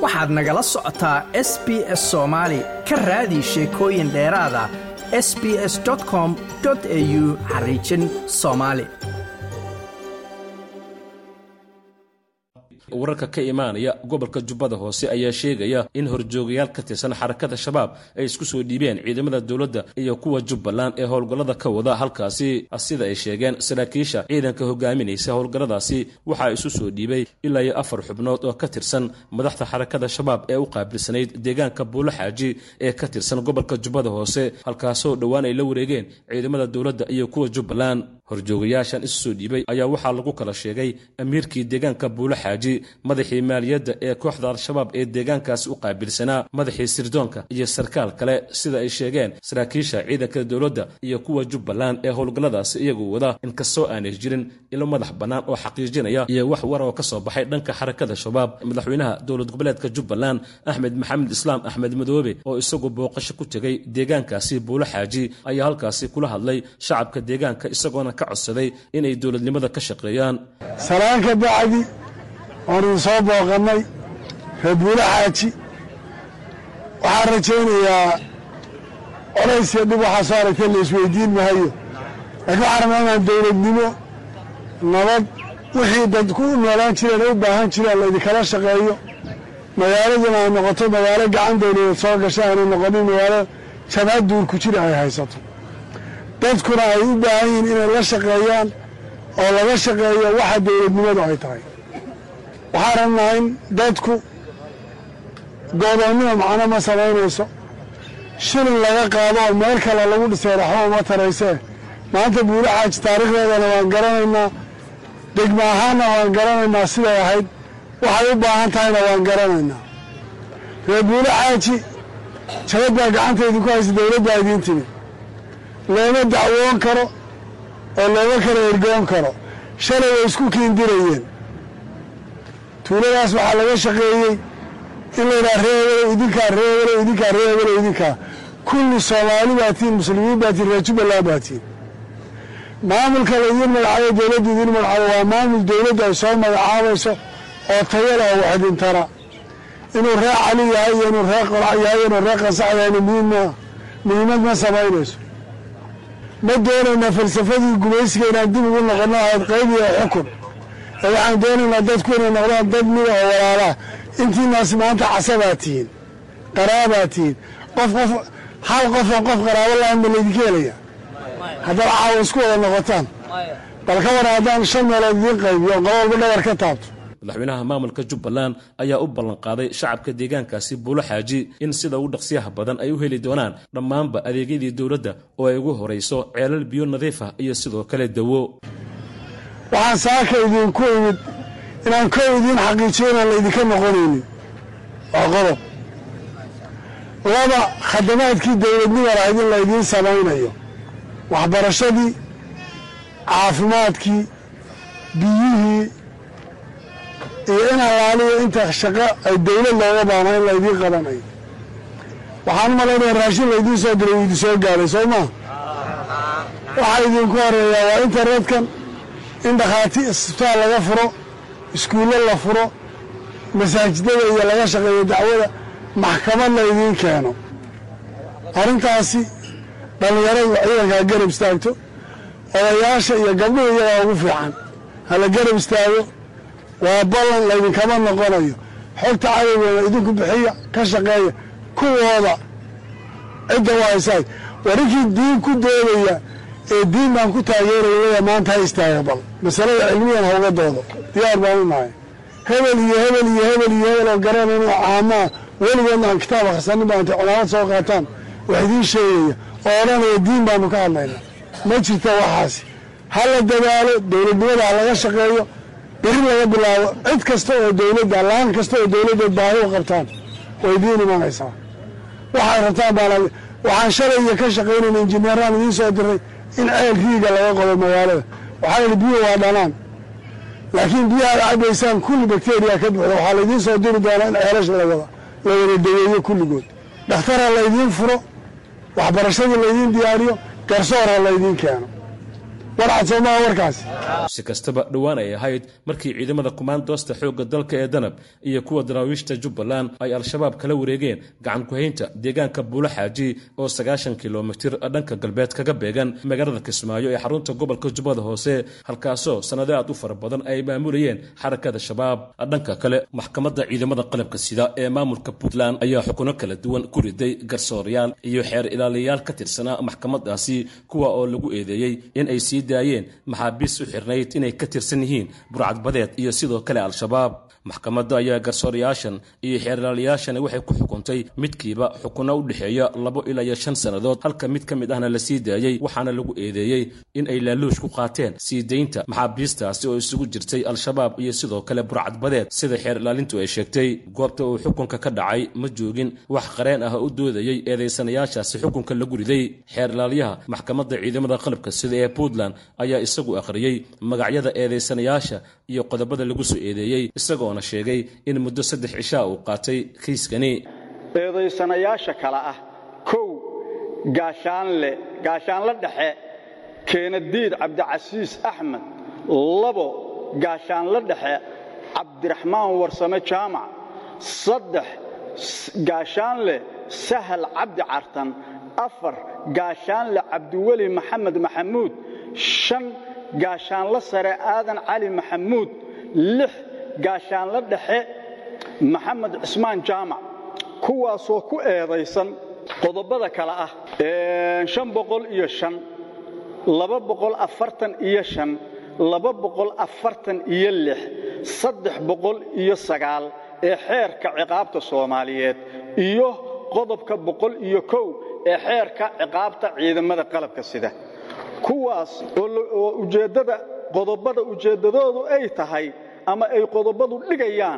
waxaad nagala socotaa SBS Soomaali ka raadi sheekooyin dheeraada sbs.com.au/Somali. wararka ka imaanaya gobolka Jubbada Hoose ayaa sheegaya in horjoogayaal ka tirsan xarakada shabaab ay isku soo dhiibeen ciidamada dawladda iyo kuwa Jubbaland ee howlgallada ka wada halkaasi. Sida ay sheegeen saraakiisha ciidanka hogaaminaysa howlgalladaasi waxaa isu soo dhiibay ilaa 4 xubnood oo ka tirsan madaxda xarakada shabaab ee u qaabilsanayd deegaanka Buulaxaaji ee ka tirsan gobolka Jubbada Hoose, halkaasoo dhawaan ay la wareegeen ciidamada dawladda iyo kuwa Jubbaland. horjoogayaashan isu soo dhiibay ayaa waxaa lagu kala sheegay amiirkii deegaanka Buulaxaaji, madaxii maaliyadda ee kooxda al-shabaab ee deegaankaasi u qaabilsanaa, madaxii sirdoonka iyo sarkaal kale. Sida ay sheegeen saraakiisha ciidanka dawladda iyo kuwa Jubbaland ee howlgalladaasi iyagu wada, inkastoo aanay jirin ilo madax bannaan oo xaqiijinaya iyo wax war oo ka soo baxay dhanka xarakada shabaab. madaxweynaha dowlad goboleedka Jubbaland Axmed Maxamed Islaam Axmed Madoobe oo isagu booqasho ku tagay deegaankaasi Buulaxaaji ayaa halkaasi kula hadlay shacabka deegaanka isagoona ka codsaday inay dawladnimada ka shaqeeyaan. salaanka bacdi oo soo booqanay Buulaxaaji waxaan rajaynayaa colays dib waxa soo arkay la isweydiin maayo, laakiin waxaan rabnaa dawladnimo nabad wixii dadku u noolaan jireen u baahan jireen la idinkala shaqeeyo. magaaladuna ay noqoto magaalo gacan dawladeed soo gashay, aanay noqonin magaalo jabhad duur ku jira ay haysato. dadkuna ay u baahan yihiin inay la shaqeeyaan oo laga shaqeeyo waxa dawladnimadu ay tahay. waxaan rabnaa in dadku go'doonnimo macno ma samaynayso, shilin laga qaado oo meel kale lagu dhisay raxmo uma taraysee. maanta Buulaxaaji taariikhdeedana waan garanaynaa, degmo ahaanna waan garanaynaa siday ahayd, waxay u baahan tahayna waan garanaynaa. reer Buulaxaaji jabad baa gacantaydu ku haysa, dawladdaa idiin timi, looma dacwoon karo oo looma kala ergoon karo. shalay way isku kiindirayeen. tuuladaas waxaa laga shaqeeyey in la yidhaha reebelo idinkaa kulli Soomaali baa tiin, muslimiin baa tiin, reer Jubbaland baa tiin. maamulka laydiin magacaabo dawladda idiin magacaabo waa maamul dawladda ay soo magacaabayso oo tayo leh oo wax idintara. inuu reer cali yahay iyo inuu reer qolac yahay inuu reer qansax yahay muhiimad ma samaynayso. ma doonaynaa falsafadii gumaysiga inaan dib ugu noqonno ahayd qayb iyo xukun, ee waxaan doonaynaa dadku inay noqdaan dad mida oo walaalaa. intiinaas maanta casabaa tihiin, qaraabaa tihiin. hal qofoon qof qaraabo lahayn ba laydinka helaya haddaad caawa isku wada noqotaan. bal ka waran haddaan 5 meelood idiin qaybiyo oo qololba dhabar ka taabto. madaxweynaha maamulka Jubbaland ayaa u ballan qaaday shacabka deegaankaasi Buulaxaaji in sida ugu dhaqsiyaha badan ay u heli doonaan dhammaanba adeegyadii dawladda oo ay ugu horeyso ceelal biyo nadiif ah iyo sidoo kale dawo. waxaan saaka idinku imid inaan ka idiin xaqiijiyo inaan laydinka noqonaynin waa qodob. laba, khadamaadkii dawladnimo lahayd in laydiin samaynayo, waxbarashadii, caafimaadkii, biyihii iyo in alaaliyo inta shaqo ay dawlad looga baana in laydiin qabanayo. waxaan u malaynaya raashin laydiin soo diray uu idin soo gaaray soo maa. waxaa idinku horeeyaa waa internetkan, in dhakhaatiir isbitaal laga furo, iskuullo la furo, masaajidada iyo laga shaqeeyo dacwada, maxkamad laydiin keeno. arrintaasi dhallinyaradu ciidankaa garab istaagto, odayaasha iyo gabdhuhu iyagaa ugu fiican hala garab istaago. waa ballan laydinkama noqonayo. xogta cadowgeena idinku bixiya, ka shaqeeya kuwooda cidda u haysaay. warinkii diin ku doodaya ee diin baan ku taageeraya maanta ha istaaga, bal masalada cilmiyan ha uga doodo, diyaar baan u nahay. hebel oo garanayno caamaa weligoodna aan kitaab akhrisanin baa intay culaamad soo qaataan wax idiin sheegaya oo odhanaya diin baanu ka hadlaynaa. ma jirto waxaasi. ha la dadaalo, dawladnimada ha laga shaqeeyo. beri laga bilaabo cid kasta oo dawladda, laan kasta oo dawladdeed baahi u qabtaan way idiin imanaysaa. waxay rabtaan waxaan shalay iyo ka shaqaynayna injineeraan idiin soo diray in ceel riiga laga qodo magaalada. waxaa yidhi biyo waa dhanaan, laakiin biyaha aad cabaysaan kulli bakteriya ka buuxda. waxaa laydiin soo diri doonaa in ceelasha la wada daweeyo kulligood. dhakhtarha laydiin furo, waxbarashadii laydiin diyaariyo, garsoorha laydiin keeno. warcad soomaa warkaas si kastaba dhowaan ay ahayd markii ciidamada kumaandoosta xoogga dalka ee danab iyo kuwa daraawiishta jubbaland ay al-shabaab kala wareegeen gacan ku-haynta deegaanka buulo xaaji oo 90 kilomitir dhanka galbeed kaga beegan magaalada kismaayo ee xarunta gobolka jubbada hoose halkaasoo sanado aad u fara badan ay maamulayeen xarakada shabaab dhanka kale maxkamadda ciidamada qalabka sida ee maamulka puntland ayaa xukuno kala duwan ku riday garsoorayaal iyo xeer ilaaliyayaal ka tirsanaa maxkamadaasi kuwa oo lagu eedeeyey in ay sii daayeen maxaabiis u xirnayd inay ka tirsan yihiin burcadbadeed iyo sidoo kale al-shabaab maxkamadda ayaa garsoorayaashan iyo xeer ilaaliyayaashani waxay ku xukuntay midkiiba xukuno u dhexeeya 2 ilaa 5 sannadood halka mid ka mid ahna la sii daayey waxaana lagu eedeeyey in ay laaluush ku qaateen sii daynta maxaabiistaasi oo isugu jirtay al-shabaab iyo sidoo kale burcadbadeed sida xeer ilaalintu ay sheegtay goobta uu xukunka ka dhacay ma joogin wax qareen ah u doodayey eedaysanayaashaasi xukunka lagu riday xeer ilaaliyaha maxkamadda ciidamada qalabka sida ee Puntland ayaa isagu akhriyay magacyada eedaysanayaasha iyo qodobada lagu soo eedeeyey isagoona sheegay in muddo 3 cisho uu qaatay kiiskani eedaysanayaasha kala ah 1 gaashaanle dhexe keenadiid cabdicasiis axmed 2 gaashaanle dhexe cabdiraxmaan warsame jaamac 3 gaashaanle sahal cabdi cartan 4 gaashaanle cabdiweli maxamed maxamuud 5 gaashaanle sare aadan cali maxamuud 6 gaashaanle dhexe maxamed cismaan jaamac kuwaasoo ku eedaysan qodobada kala ah 505 245 246 309 ee xeerka ciqaabta Soomaaliyeed iyo qodobka 101 ee xeerka ciqaabta ciidamada qalabka sida kuwaas oo ujeedadoodu ay tahay ama ay qodobadu dhigayaan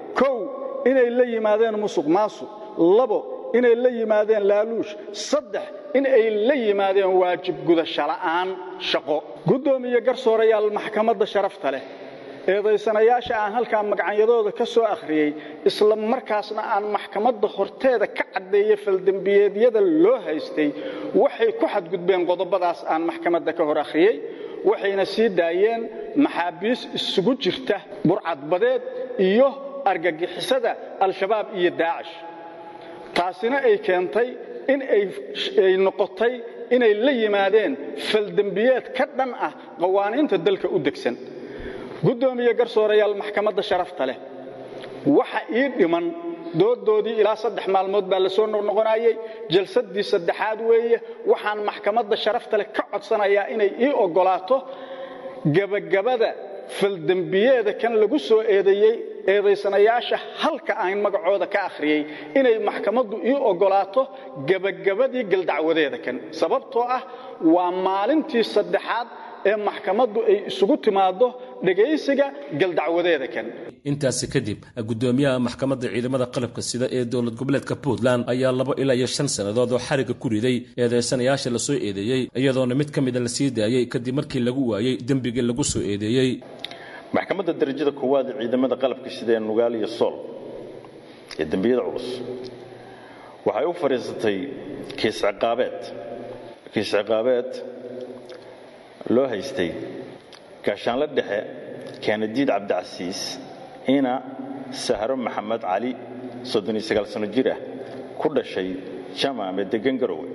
1 inay la yimaadeen musuqmaasuq 2 inay la yimaadeen laaluush 3 in ay la yimaadeen waajib gudasho la'aan shaqo gudoomiye garsoorayaal maxkamadda sharafta leh eedaysanayaasha aan halka magacyadooda ka soo akhriyay isla markaasna aan maxkamadda horteeda ka cadeeyay faldambiyeedyada loo haystay waxay ku xadgudbeen qodobadaas aan maxkamadda ka hor akhriyay waxayna sii daayeen maxaabiis isugu jirta burcadbadeed iyo argagixisada al-shabaab iyo daacish taasina ay keentay in ay noqotay inay la yimaadeen faldambiyeed ka dhan ah qawaaniinta dalka u degsan gudoomiye garsoorayaal maxkamadda sharafta leh waxa ii dhiman doodoodii ilaa 3 maalmood baa la soo noqonayay jalsadii saddexaad weeye waxaan maxkamadda sharafta leh ka codsanayaa inay ii ogolaato gabagabada faldambiyeeda kan lagu soo eedeeyay eedaysanayaasha halka aan magacooda ka akhriyay inay maxkamaddu ii ogolaato gabagabadii galdacwadeeda kan sababtoo ah waa maalintii saddexaad ee maxkamaddu ay isugu timaado dhageysiga galdacwadeeda kan intaas kadib gudoomiyaha maxkamadda ciidamada qalabka sida ee dowlad goboleedka Puntland ayaa 2 ilaa 5 sanadood oo xariga ku riday eedaysanayaasha la soo eedeeyay iyadoona mid ka mid ah la sii daayay kadib markii lagu waayay dambiga lagu soo eedeeyay maxkamadda darajada koowaad ciidamada qalabka sida ee Nugaal iyo Sool ee dambiyada culus waxay u fariisatay kiis ciqaabeed loo haystay gaashaanle dhexe keenadiid cabdicasiis ina sahro maxamed cali 39 sano jir ah ku dhashay jamaame degan garowe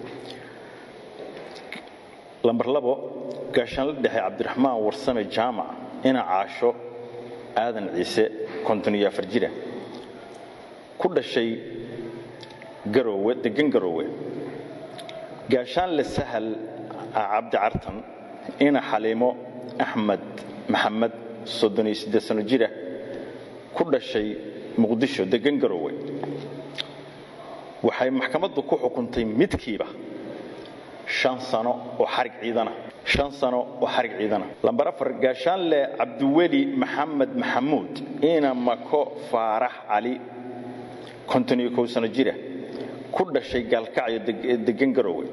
lambar 2 gaashaanle dhexe cabdiraxmaan warsame jaamac ina caasho aadan ciise 54 jir ah ku dhashay garowe degan garowe gaashaanle sahal cabdi cartan ina xaliimo axmed maxamed 38 sano jir ah ku dhashay muqdisho degan garowe waxay maxkamaddu ku xukuntay midkiiba 5 sano oo xarig ciidana lambar 4 gaashaanle cabdiweli maxamed maxamuud ina mako faarax cali 51 sano jir ah ku dhashay gaalkacyo degan garowe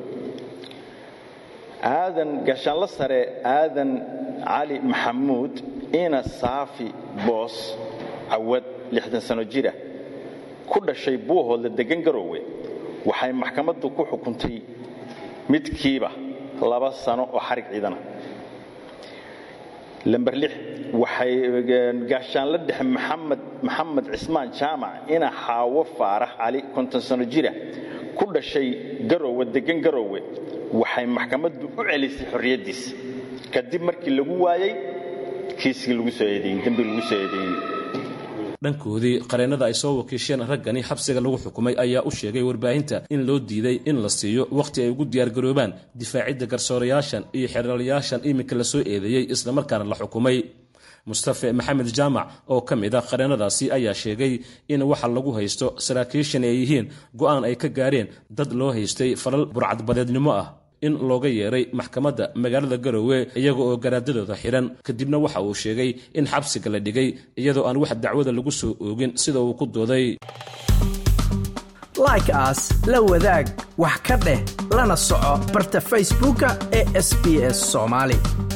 aadan gaashaanle sare aadan cali maxamuud ina saafi boos cawad 60 sano jir ah ku dhashay buuhoodle degan garowe waxay maxkamaddu ku xukuntay midkiiba 2 sano oo xarig ciidana lambar 6 waxay gaashaanle dhexe maxamed cismaan jaamac ina xaawo faarax cali 50 sano jira ku dhashay Garowe degan Garowe waxay maxkamaddu u celisay xorriyadiisa kadib markii lagu waayay kiiskii lagu soo eedeeyay dambi lagu soo eedeeyay. dhankoodii qareenada ay soo wakiisheen raggani xabsiga lagu xukumay ayaa u sheegay warbaahinta in loo diiday in la siiyo waqti ay ugu diyaar garoobaan difaacidda garsoorayaashan iyo xeeralayaashan imika la soo eedeeyay isla markaana la xukumay. mustafa maxamed jaamac oo ka mid ah qareenadaasi ayaa sheegay in waxa lagu haysto saraakiishan ay yihiin go'aan ay ka gaareen dad loo haystay falal burcadbadeednimo ah in looga yeeray maxkamadda magaalada Garowe iyaga oo garaadadooda xiran kadibna waxa uu sheegay in xabsiga la dhigay iyadoo aan wax dacwada lagu soo oogin sida uu ku dooday. like us la wadaag wax ka dheh lana soco barta Facebooka ee SBS Somali.